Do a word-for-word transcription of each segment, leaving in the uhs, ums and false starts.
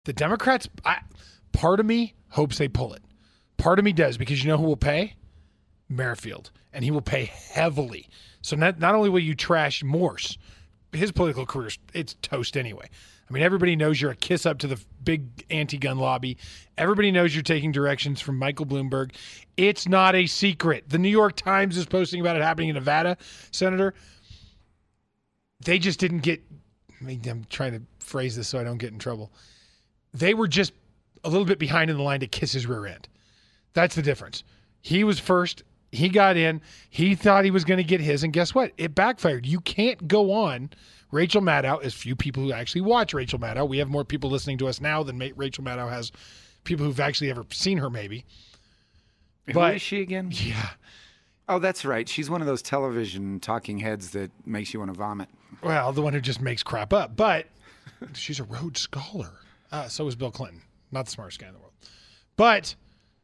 The Democrats, I, part of me hopes they pull it. Part of me does, because you know who will pay? Merrifield. And he will pay heavily. So not, not only will you trash Morse, his political career, it's toast anyway. I mean, everybody knows you're a kiss up to the big anti-gun lobby. Everybody knows you're taking directions from Michael Bloomberg. It's not a secret. The New York Times is posting about it happening in Nevada, Senator. They just didn't get, I mean, I'm trying to phrase this so I don't get in trouble. They were just a little bit behind in the line to kiss his rear end. That's the difference. He was first. He got in. He thought he was going to get his, and guess what? It backfired. You can't go on Rachel Maddow, as few people who actually watch Rachel Maddow. We have more people listening to us now than Rachel Maddow has people who've actually ever seen her, maybe. Who but, is she again? Yeah. Oh, that's right. She's one of those television talking heads that makes you want to vomit. Well, the one who just makes crap up. But she's a Rhodes Scholar. Uh, so is Bill Clinton. Not the smartest guy in the world. But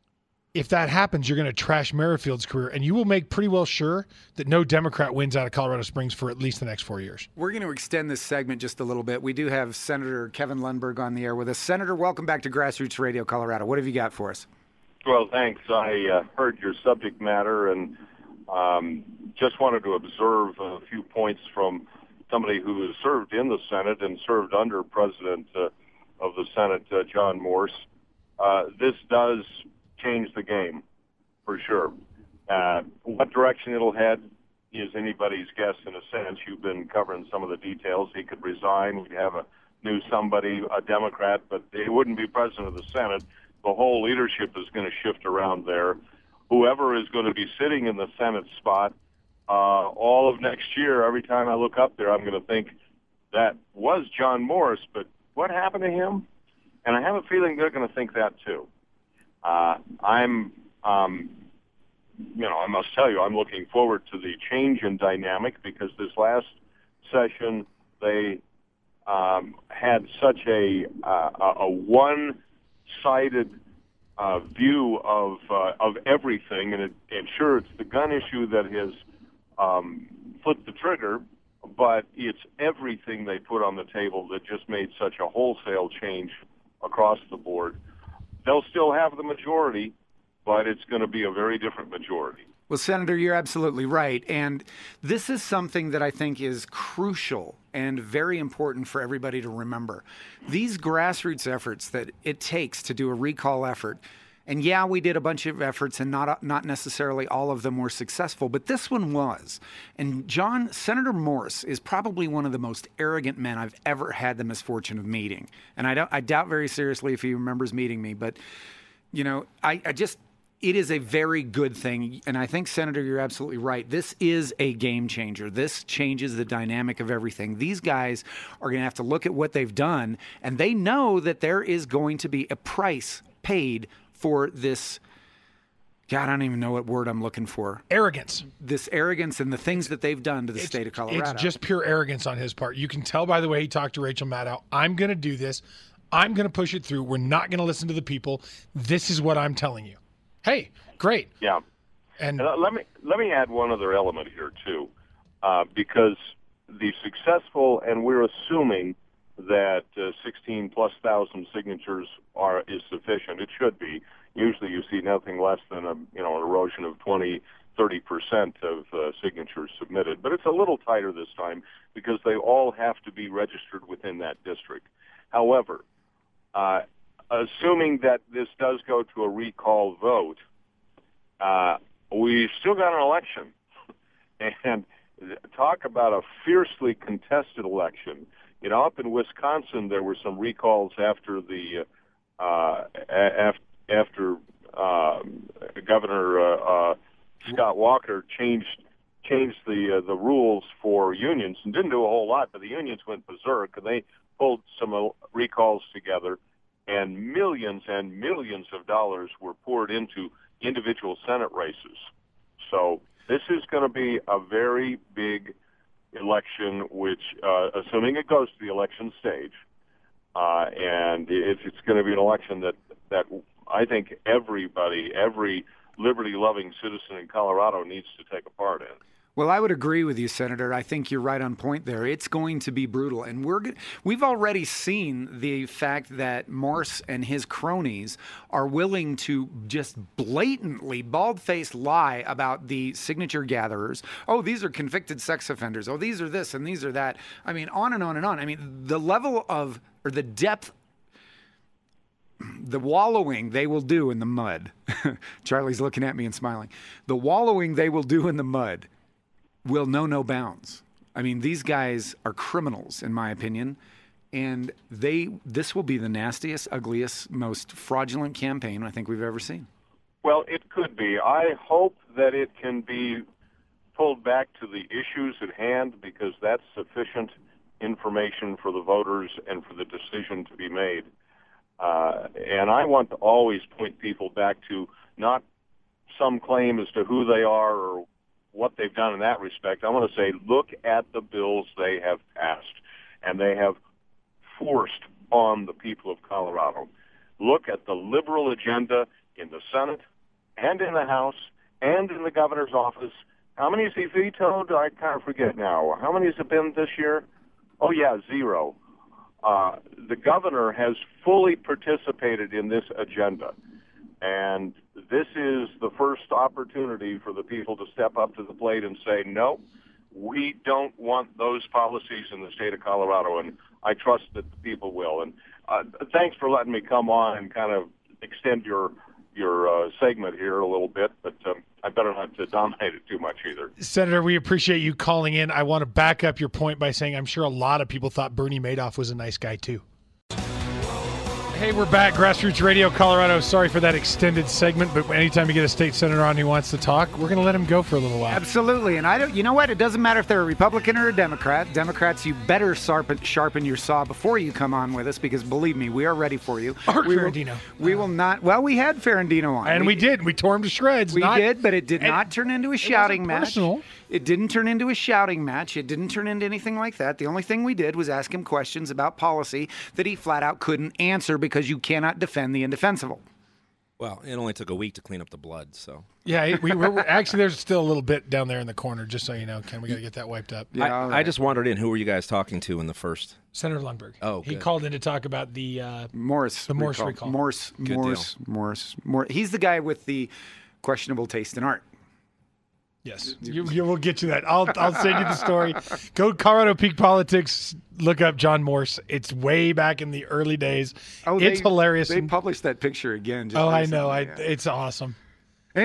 if that happens, you're going to trash Merrifield's career, and you will make pretty well sure that no Democrat wins out of Colorado Springs for at least the next four years. We're going to extend this segment just a little bit. We do have Senator Kevin Lundberg on the air with us. Senator, welcome back to Grassroots Radio Colorado. What have you got for us? Well, thanks. I uh, heard your subject matter and um, just wanted to observe a few points from somebody who has served in the Senate and served under President uh, of the Senate, uh, John Morse. Uh, this does change the game, for sure. Uh, what direction it'll head is anybody's guess, in a sense. You've been covering some of the details. He could resign. We'd have a new somebody, a Democrat, but he wouldn't be president of the Senate. The whole leadership is going to shift around there. Whoever is going to be sitting in the Senate spot, uh, all of next year, every time I look up there, I'm going to think that was John Morse, but what happened to him? And I have a feeling they're going to think that too. Uh, I'm, um, you know, I must tell you, I'm looking forward to the change in dynamic, because this last session they um, had such a uh, a one-sided uh, view of uh, of everything, and, it, and sure, it's the gun issue that has um, flipped the trigger, but it's everything they put on the table that just made such a wholesale change across the board. They'll still have the majority, but it's going to be a very different majority. Well, Senator, you're absolutely right. And this is something that I think is crucial and very important for everybody to remember. These grassroots efforts that it takes to do a recall effort, and yeah, we did a bunch of efforts, and not not necessarily all of them were successful, but this one was. And John, Senator Morse is probably one of the most arrogant men I've ever had the misfortune of meeting. And I don't, I doubt very seriously if he remembers meeting me, but you know, I, I just, it is a very good thing. And I think, Senator, you're absolutely right. This is a game changer. This changes the dynamic of everything. These guys are going to have to look at what they've done, and they know that there is going to be a price paid for this. God, I don't even know what word I'm looking for. Arrogance. This arrogance and the things that they've done to the it's, state of Colorado. It's just pure arrogance on his part. You can tell by the way he talked to Rachel Maddow. I'm going to do this. I'm going to push it through. We're not going to listen to the people. This is what I'm telling you. Hey, great. Yeah. And, and let me let me add one other element here too, uh, because the successful, and we're assuming that uh, sixteen plus thousand signatures are is sufficient. It should be. Usually, you see nothing less than a you know an erosion of twenty, thirty percent of uh, signatures submitted. But it's a little tighter this time because they all have to be registered within that district. However, uh, assuming that this does go to a recall vote, uh, we've still got an election, and talk about a fiercely contested election. You know, up in Wisconsin, there were some recalls after the uh, after, after uh, Governor uh, uh, Scott Walker changed changed the uh, the rules for unions, and didn't do a whole lot, but the unions went berserk, and they pulled some uh, recalls together, and millions and millions of dollars were poured into individual Senate races. So this is going to be a very big election, which, uh, assuming it goes to the election stage, uh, and if it's going to be an election that, that I think everybody, every liberty-loving citizen in Colorado needs to take a part in. Well, I would agree with you, Senator. I think you're right on point there. It's going to be brutal. And we're we've already seen the fact that Morse and his cronies are willing to just blatantly, bald-faced lie about the signature gatherers. Oh, these are convicted sex offenders. Oh, these are this and these are that. I mean, on and on and on. I mean, the level of, or the depth, the wallowing they will do in the mud. Charlie's looking at me and smiling. The wallowing they will do in the mud will know no bounds. I mean, these guys are criminals, in my opinion, and they this will be the nastiest, ugliest, most fraudulent campaign I think we've ever seen. Well, it could be. I hope that it can be pulled back to the issues at hand, because that's sufficient information for the voters and for the decision to be made. Uh, and I want to always point people back to not some claim as to who they are or what they've done in that respect. I want to say, look at the bills they have passed and they have forced on the people of Colorado. Look at the liberal agenda in the Senate and in the House and in the governor's office. How many has he vetoed? I kind of forget now. How many has it been this year? Oh, yeah, zero. Uh, the governor has fully participated in this agenda. And this is the first opportunity for the people to step up to the plate and say, no, we don't want those policies in the state of Colorado, and I trust that the people will. And uh, thanks for letting me come on and kind of extend your your uh, segment here a little bit, but um, I better not to dominate it too much either. Senator, we appreciate you calling in. I want to back up your point by saying I'm sure a lot of people thought Bernie Madoff was a nice guy too. Hey, we're back. Grassroots Radio Colorado. Sorry for that extended segment, but anytime you get a state senator on who wants to talk, we're going to let him go for a little while. Absolutely. And I don't, you know what? It doesn't matter if they're a Republican or a Democrat. Democrats, you better sharpen, sharpen your saw before you come on with us, because believe me, we are ready for you. Art we Ferrandino. Will, we will not. Well, we had Ferrandino on. And we, we did. We tore him to shreds. We not, did, but it did not turn into a shouting match. Personal. It didn't turn into a shouting match. It didn't turn into anything like that. The only thing we did was ask him questions about policy that he flat out couldn't answer, because you cannot defend the indefensible. Well, it only took a week to clean up the blood, so. Yeah, we were actually, there's still a little bit down there in the corner, just so you know, Ken. We got to get that wiped up. Yeah, I, right. I just wandered in. Who were you guys talking to in the first? Senator Lundberg. Oh, he good. called in to talk about the uh, Morse, the Morse recall. recall. Morse, Good Morse, deal. Morse, Morse. He's the guy with the questionable taste in art. Yes, you, you will get you that. I'll I'll send you the story. Go Colorado Peak Politics. Look up John Morse. It's way back in the early days. Oh, it's they, hilarious. They published that picture again. Just oh, recently. I know. I yeah. it's awesome.